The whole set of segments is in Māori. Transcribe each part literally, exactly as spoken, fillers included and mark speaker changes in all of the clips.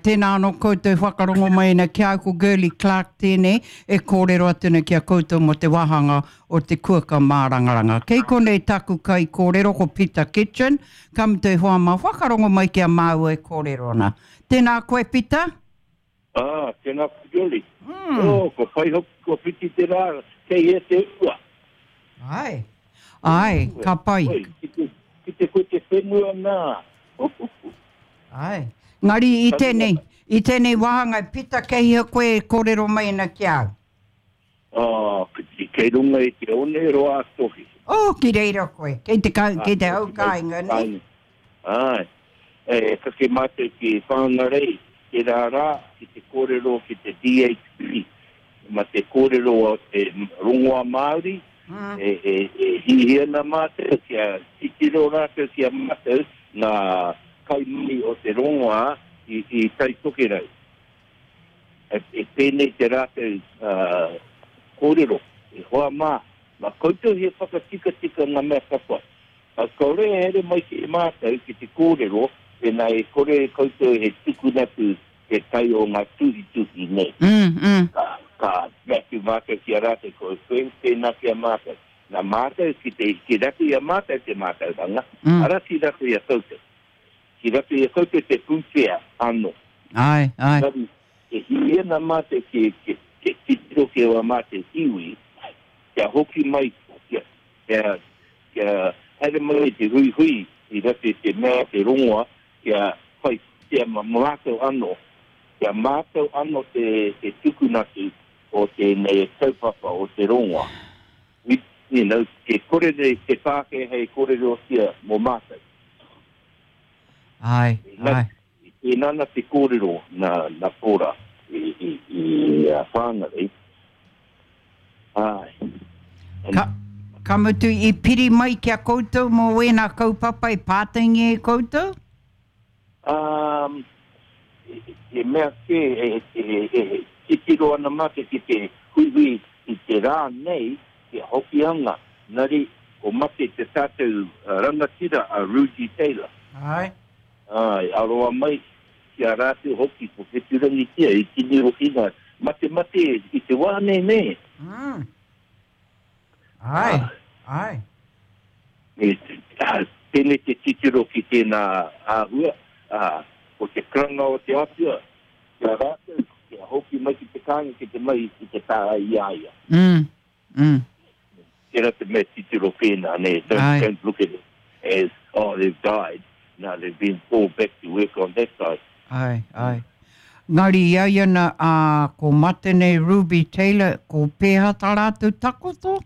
Speaker 1: tēnā no koutou whakarongo mai na kia ko Girly Clark tēnei, e kōrero atuna kia koutou mo te wahanga o te kuaka mārangaranga. Kei konei taku kai kōrero ko Peter Kitchen, kam te hoa ma whakarongo mai kia māua e kōrero ana. Tēnā koe, Peter?
Speaker 2: Ah, tēnā koe, Girly.
Speaker 1: Mm.
Speaker 2: Oh, ko pai hoki ko piti te rā, kei e te ua.
Speaker 1: Ai, ai, ka pai.
Speaker 2: Oi, ki te, ki te koe te whenua nā.
Speaker 1: Ai. Ngari i tēnei, i tēnei wahanga, Peter, kei hea koe kōrero mai na kia.
Speaker 2: Ah, ki kei runga i te one roa tohi.
Speaker 1: Oh, ki reira koe, kei te, ka, kei te au kāinga, ne?
Speaker 2: Ai, e kake mate ki whangarei, ki rā rā, ki te kōrero ki te D H P, ma te kōrero o te rongoa Māori, mm. e, e, e hihia na mate, kia titiro rātou kia mate, na kai mai o te rongoa i, i tai toke rai. E, e pēnei te rātou uh, kōrero, e hoa mā, ma koutou he whakatika tika ngā mea kapua. A kore ere mai ki e mātou ki te kōrero, e nā e kore koutou he tuku natu te tai o ngā tuhi tuhi ne.
Speaker 1: Mm, mm.
Speaker 2: Ka, ka matu mātou ki a rātou ko e koe, tēnā ki a mātou. Nā mātou ki te, ki ratu i a mātou te mātou ranga, mm. ara ki ratu i a koutou. Ki ratu i a koutou te pūwhea anō.
Speaker 1: Ai, ai.
Speaker 2: Nari, e hia na mātou ki, ki, ki titiro ki a mātou iwi, kia hoki mai, kia, kia, kia, haere mai te hui hui, i ratu te mea te rongoa, kia whai, kia mātou anō, kia mātou anō te, te tukunatu o te nei taupapa o te rongoa. You know, ke kore re, ke tāke hei kore reo sia mō mātou.
Speaker 1: Ai, ai.
Speaker 2: E nana te kore ro na, na pōra i, i, i uh, whāngarei. Ai.
Speaker 1: Ka, ka mutu i piri mai kia koutou mō wēnā kaupapa i pātaingi e koutou?
Speaker 2: Um, e, e mea ke, e, e, e, e tiro ana mate ki te hui i te rā nei, ke hokianga, nari, o mate te tātou uh, rangatira a Rudy Taylor.
Speaker 1: Ai.
Speaker 2: Ai, aroa mai, ki a rātou hoki, ko ke turangi tia, i tini rohina, mate mate, i te wāne ne.
Speaker 1: Mm. Ai, ah. ai.
Speaker 2: E, uh, tēne te titiro ki tēnā āhua, uh, o te kranga o te apia, ki a rātou, ki a hoki mai ki te kānga, ki te mai, ki te tā iaia.
Speaker 1: Mm, mm.
Speaker 2: Kera te me titiro pēnā, ne, don't, don't look at it as, oh, they've died. No, they've been pulled back to work on that side.
Speaker 1: Ai, ai. Ngari iaia na uh, ko matene Ruby Taylor, ko pēha tā rātou takoto?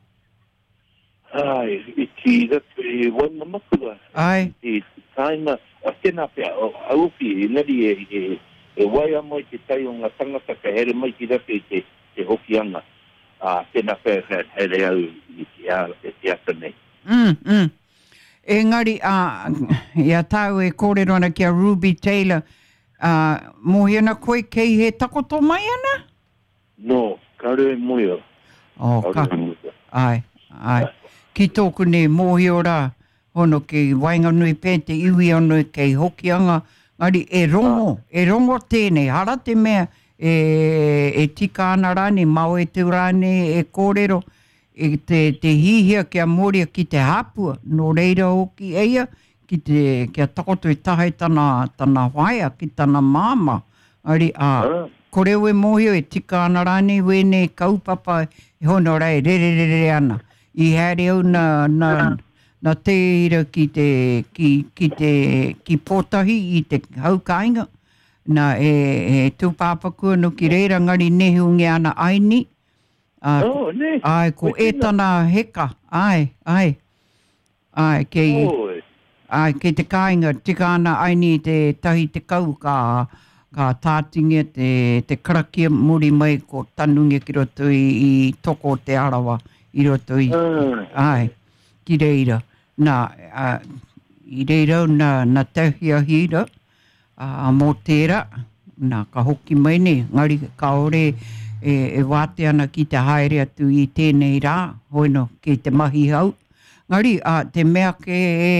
Speaker 2: Ai, i ki ratu e wana makua.
Speaker 1: Ai.
Speaker 2: I taina, a tēnā pia, a upi, e nari e, e, e waia mai te tai o ngā tangata ka here mai ki ratu e te, te hokianga. A tēnā pia, here au i te ata nei.
Speaker 1: Mm, mm. Engari, uh, ia tau e kōrero ana kia Ruby Taylor, uh, mohi ana koe kei he takoto mai ana?
Speaker 2: No, karu e moio.
Speaker 1: Oh, ka, ai, ai. Ki tōku ne mohi o rā, hono kei wainga nui pē te iwi anu kei hokianga, ngari e rongo, ah. e rongo tēnei, hara te mea, e, e tika ana rāne, mau e te rāne, e kōrero, e te, te hihia kia moria ki te hapua, no reira hoki eia, ki te, kia takoto i tahai tana, tana whaia, ki tana māma. Ari, a, ah. koreo e mohio e tika ana rāne, wēne kaupapa, e hono rei, re re re re ana. I haere au na, na, na te ira ki te, ki, ki te, ki potahi i te haukainga, na e, e tūpāpakua no ki reira ngari nehunge ana aini, Uh,
Speaker 2: oh, ne.
Speaker 1: Ai, ko e tana heka. Ai, ai. Ai, kei,
Speaker 2: oh.
Speaker 1: ai, kei te kāinga, tika ana aini te tahi te kau ka, ka tātingia te, te karakia muri mai ko tanungia ki roto i, i toko te arawa i roto i.
Speaker 2: Uh.
Speaker 1: Ai, ki reira. Nā, uh, i reira na, na tahia hira, uh, mō tērā, nā ka hoki mai ne, ngari ka ore, e, e wāte ana ki te haere atu i tēnei rā, hoino ki te mahi hau. Ngari, a, te mea ke e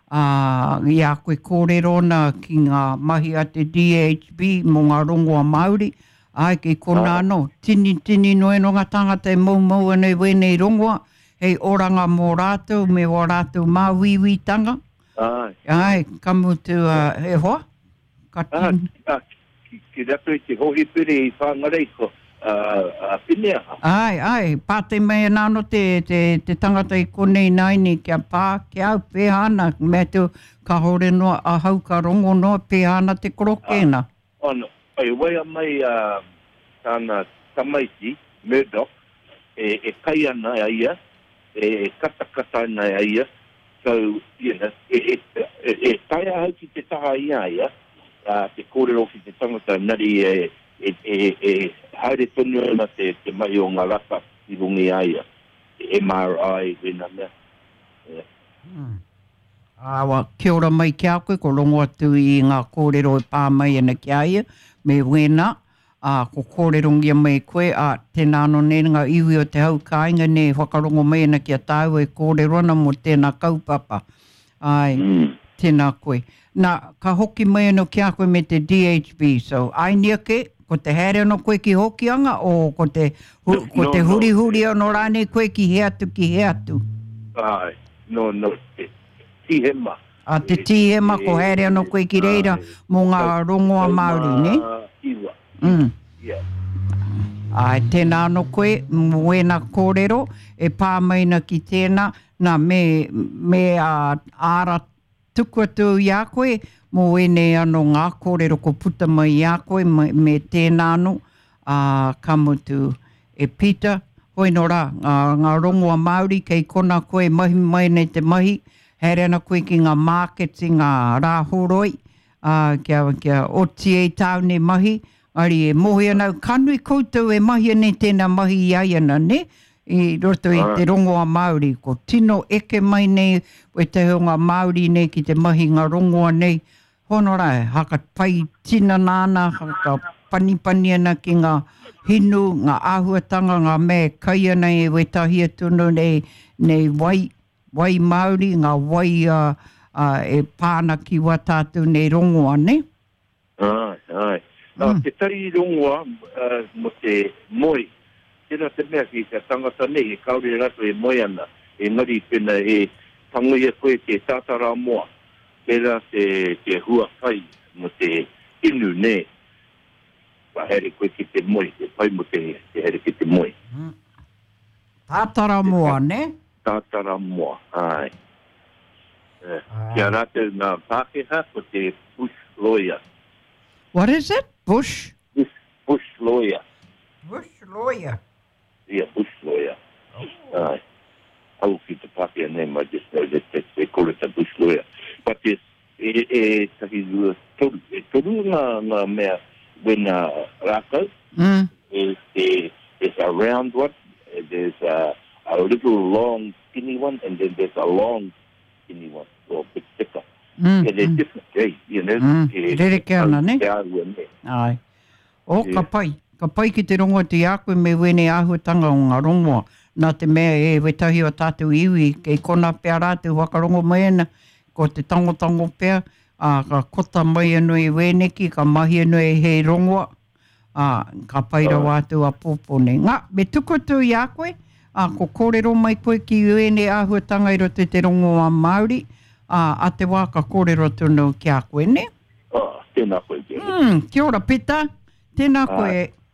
Speaker 1: Uh, ia koe kōrero na ki ngā mahi a te D H B mo ngā rongoa Māori. Ai, kei kona no, tini tini noe no ngā tangata e mau mau anei wenei rongoa. Hei oranga mō rātou, me o rātou mā wiwitanga.
Speaker 2: Ai.
Speaker 1: Ai, kamutu uh, he hoa? Ka tini.
Speaker 2: Ah, ki, ki rato i te hohi pere i whangarei ko uh, pinea.
Speaker 1: Ai, ai, pāte mea nāno te, te, te tangata i konei naini kia pā, kia au pēhana, me tu ka hore noa a hau ka rongo noa pēhana te korokena.
Speaker 2: Ah, ono, ai, waia mai uh, tāna tamaiti, Murdoch, e, e kai ana a ia, e, e katakata ana a ia, so, you know, e, e, e, e tai hau ki te taha ia ia, uh, te kōrero ki te tangata, nari e, e, e, e haere tonu ana te, te mai o ngā rapa i rungi a ia, M R I, wena mea. Yeah.
Speaker 1: Hmm. Awa, kia ora mai kia koe, ko rongo atu i ngā kōrero e pā mai ana kia ia, me wena, a ko kōrerongia mai koe, a tēnā no ne ngā iwi o te hau kāinga ne whakarongo mai ana kia tāu e kōrerona mo tēnā kaupapa. Ai, mm. tēnā koe. Nā, ka hoki mai ana kia koe me te D H B, so ainia ke, ko te here no koe ki hoki anga, o ko te, hu, ko no, te huri huri no, no rāne koe ki he atu ki he atu?
Speaker 2: Ai, no, no, te tihema.
Speaker 1: A te tihema ko here no koe ki reira mo ngā rongoa Māori, ne?
Speaker 2: Iwa.
Speaker 1: Mm.
Speaker 2: Yeah.
Speaker 1: Ai, tēnā no koe, mwena kōrero, e pāmaina ki tēnā, nā me, me a āra tuku atu i a koe, mo ene ano ngā kōrero ko puta mai i a koe, me, me tēnā no, a kamutu e Peter, hoi no rā, ngā rongoa Māori, kei kona koe mahi mai nei te mahi, here ana koe ki ngā markets i ngā rāhoroi, a kia, kia oti e tāune mahi, ari e mohi ana, kanui koutou e mahi ane tēnā mahi iai ana, ne? I roto i te rongoa Māori, ko tino eke mai nei, o te honga Māori nei ki te mahi ngā rongoa nei. Hono rai, haka pai tina nāna, haka panipani ana ki ngā hinu, ngā āhuatanga, ngā me kai ana e wetahi atunu nei, nei wai, wai Māori, ngā wai uh, uh, e pāna ki watātu nei rongoa, ne?
Speaker 2: Ai, ai. Mm. Uh, te tari rongoa uh, mo te moi, tēnā te mea ki te tangata nei, e kauri rato e moi ana, e ngari pena e tangoia koe te tātara moa, pēra te, te hua whai mo te inu ne, wa here koe ki te moi, te whai mo te, te here ki te moi.
Speaker 1: Mm. Tātara moa, ne?
Speaker 2: Tātara moa, ai. Uh, ah. Kia rate ngā Pākehā ko te bush lawyer.
Speaker 1: What is it? Bush?
Speaker 2: Bush, bush lawyer.
Speaker 1: Bush lawyer?
Speaker 2: Yeah, bush lawyer. Oh. Uh, I will keep the party name, I just know that, that they call it a bush lawyer. But it's, e, e, tahi toru, e toru ngā, ngā mea, when uh, rākau,
Speaker 1: mm.
Speaker 2: is the, there's a round one, there's a, a little long skinny one, and then there's a long skinny one, or a bit thicker.
Speaker 1: Mm,
Speaker 2: and they're
Speaker 1: mm.
Speaker 2: different, eh? You know?
Speaker 1: Mm.
Speaker 2: Eh,
Speaker 1: Rere ke ana, ne?
Speaker 2: Ai.
Speaker 1: O, yeah. Ka pai. Ka pai ki te rongoa te ākoe me wene āhuatanga o ngā rongoa. Nā te mea e wetahi o tātou iwi, kei kona pēr rātou wakarongo mai ana, ko te tangotango pēr, a ka kota mai anu e weneki, ka mahi anu e hei rongoa, a ka paira wātou a pōpone. Ngā, me tuko tu i ākoe, a ko kōrero mai koe ki wene āhuatanga i roto te rongoa Māori, a, a te wā ka kōrero tunu ki a koe, ne?
Speaker 2: Oh, tēnā koe.
Speaker 1: Mm, kia ora, Pita. Tēnā koe.